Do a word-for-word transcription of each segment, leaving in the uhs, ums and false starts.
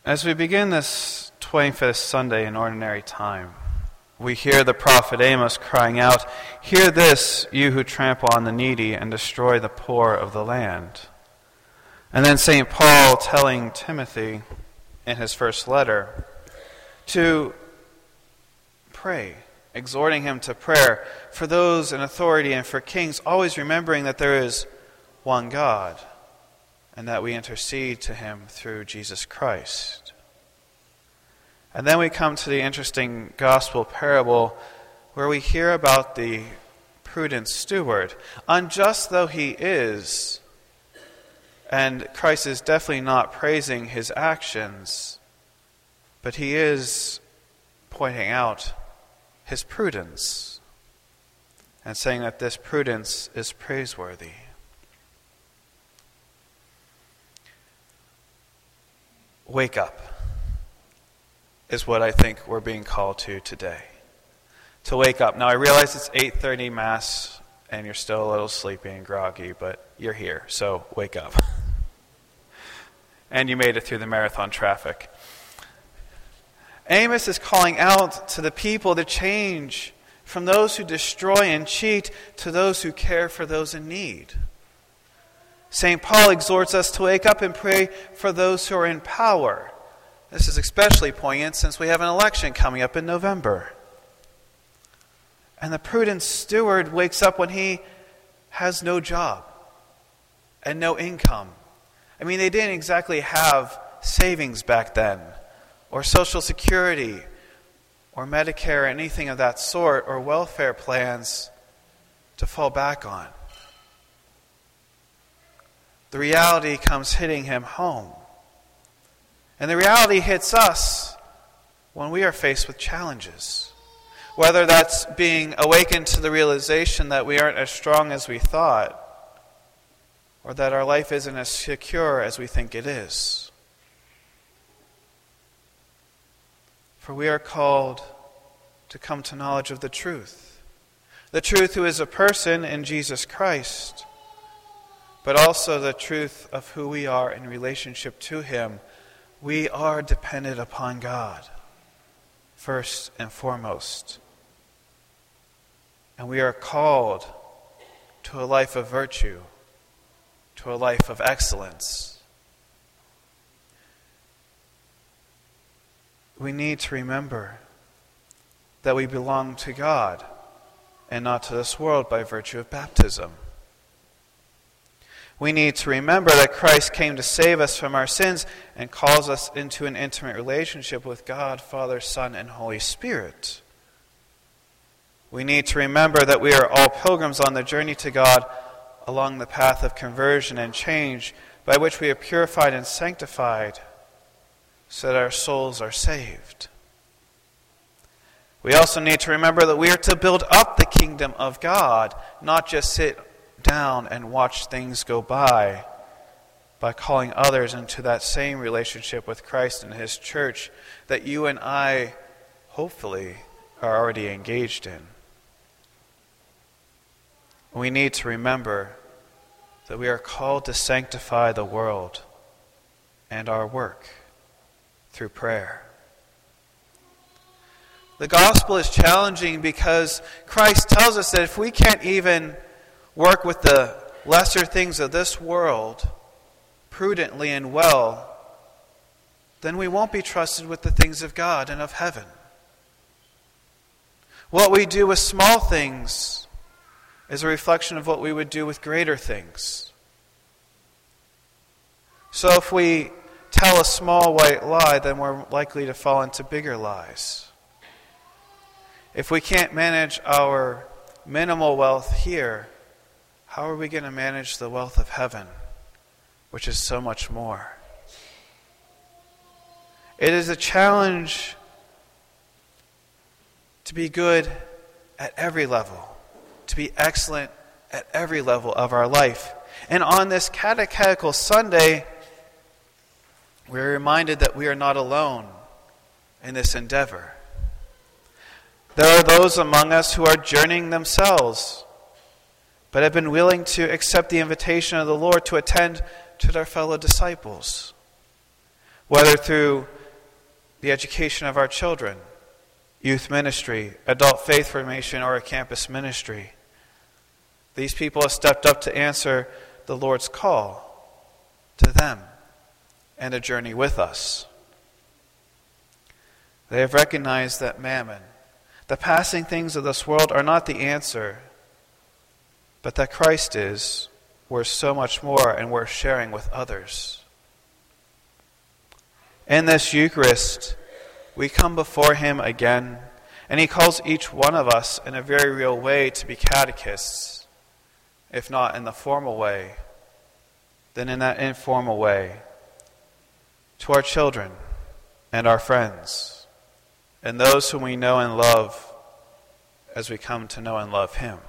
As we begin this twenty-fifth Sunday in Ordinary Time, we hear the prophet Amos crying out, "Hear this, you who trample on the needy and destroy the poor of the land." And then Saint Paul telling Timothy in his first letter to pray, exhorting him to prayer for those in authority and for kings, always remembering that there is one God and that we intercede to him through Jesus Christ. And then we come to the interesting gospel parable where we hear about the prudent steward. Unjust though he is, and Christ is definitely not praising his actions, but he is pointing out his prudence and saying that this prudence is praiseworthy. Wake up is what I think we're being called to today. To wake up. Now I realize it's eight thirty Mass and you're still a little sleepy and groggy, but you're here, so wake up. And you made it through the marathon traffic. Amos is calling out to the people to change from those who destroy and cheat to those who care for those in need. Saint Paul exhorts us to wake up and pray for those who are in power. This is especially poignant since we have an election coming up in November. And the prudent steward wakes up when he has no job and no income. I mean, they didn't exactly have savings back then, or Social Security, or Medicare, or anything of that sort, or welfare plans to fall back on. The reality comes hitting him home. And the reality hits us when we are faced with challenges. Whether that's being awakened to the realization that we aren't as strong as we thought, or that our life isn't as secure as we think it is. For we are called to come to knowledge of the truth. The truth who is a person in Jesus Christ, but also the truth of who we are in relationship to him. We are dependent upon God, first and foremost. And we are called to a life of virtue, to a life of excellence. We need to remember that we belong to God and not to this world by virtue of baptism. We need to remember that Christ came to save us from our sins and calls us into an intimate relationship with God, Father, Son, and Holy Spirit. We need to remember that we are all pilgrims on the journey to God along the path of conversion and change by which we are purified and sanctified so that our souls are saved. We also need to remember that we are to build up the kingdom of God, not just sit down and watch things go by, by calling others into that same relationship with Christ and his church that you and I, hopefully, are already engaged in. We need to remember that we are called to sanctify the world and our work through prayer. The gospel is challenging because Christ tells us that if we can't even work with the lesser things of this world prudently and well, then we won't be trusted with the things of God and of heaven. What we do with small things is a reflection of what we would do with greater things. So if we tell a small white lie, then we're likely to fall into bigger lies. If we can't manage our minimal wealth here, how are we going to manage the wealth of heaven, which is so much more? It is a challenge to be good at every level, to be excellent at every level of our life. And on this catechetical Sunday, we're reminded that we are not alone in this endeavor. There are those among us who are journeying themselves, but have been willing to accept the invitation of the Lord to attend to their fellow disciples, whether through the education of our children, youth ministry, adult faith formation, or a campus ministry. These people have stepped up to answer the Lord's call to them and a journey with us. They have recognized that mammon, the passing things of this world, are not the answer, but that Christ is worth so much more and worth sharing with others. In this Eucharist, we come before him again, and he calls each one of us in a very real way to be catechists, if not in the formal way, then in that informal way, to our children and our friends, and those whom we know and love as we come to know and love him.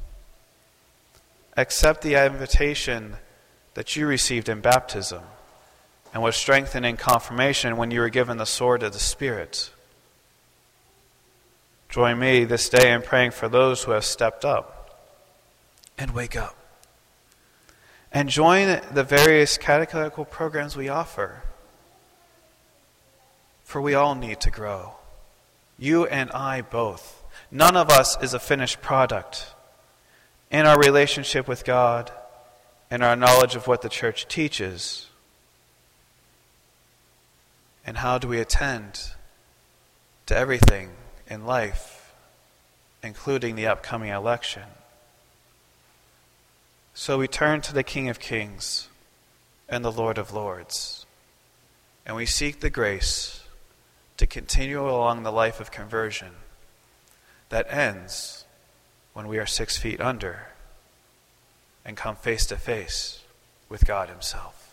Accept the invitation that you received in baptism and was strengthened in confirmation when you were given the sword of the Spirit. Join me this day in praying for those who have stepped up and wake up. And join the various catechetical programs we offer. For we all need to grow. You and I both. None of us is a finished product. In our relationship with God, in our knowledge of what the church teaches, and how do we attend to everything in life, including the upcoming election. So we turn to the King of Kings and the Lord of Lords, and we seek the grace to continue along the life of conversion that ends when we are six feet under and come face to face with God himself.